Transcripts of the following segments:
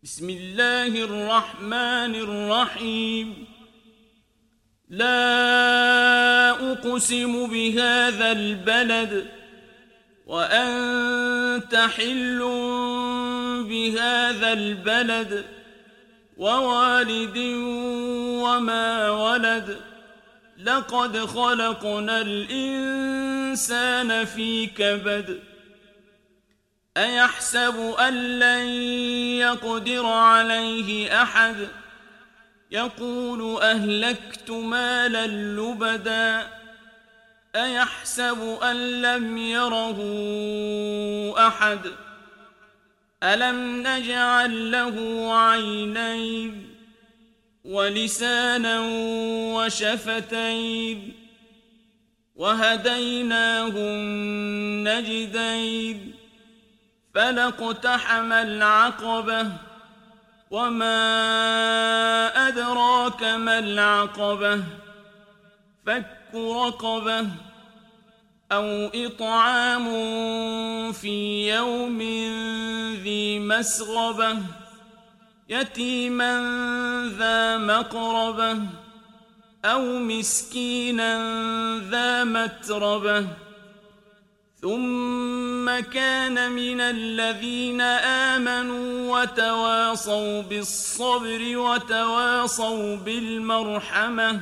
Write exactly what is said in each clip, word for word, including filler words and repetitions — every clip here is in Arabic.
بسم الله الرحمن الرحيم لا أقسم بهذا البلد وأنت حل بهذا البلد ووالد وما ولد لقد خلقنا الإنسان في كبد أيحسب أن لن يقدر عليه أحد يقول أهلكت مالا لبدا أيحسب أن لم يره أحد ألم نجعل له عينين ولسانا وشفتين وهديناه النجدين فلاقتحم العقبة وما أدراك ما العقبة فك رقبة أو إطعام في يوم ذي مسغبة يتيما ذا مقربة أو مسكينا ذا متربة ثم كان من الذين آمنوا وتواصوا بالصبر وتواصوا بالمرحمة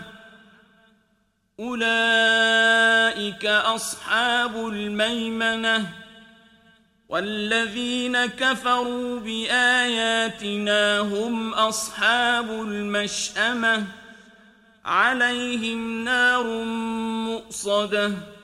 أولئك أصحاب الميمنة والذين كفروا بآياتنا هم أصحاب المشأمة عليهم نار مؤصدة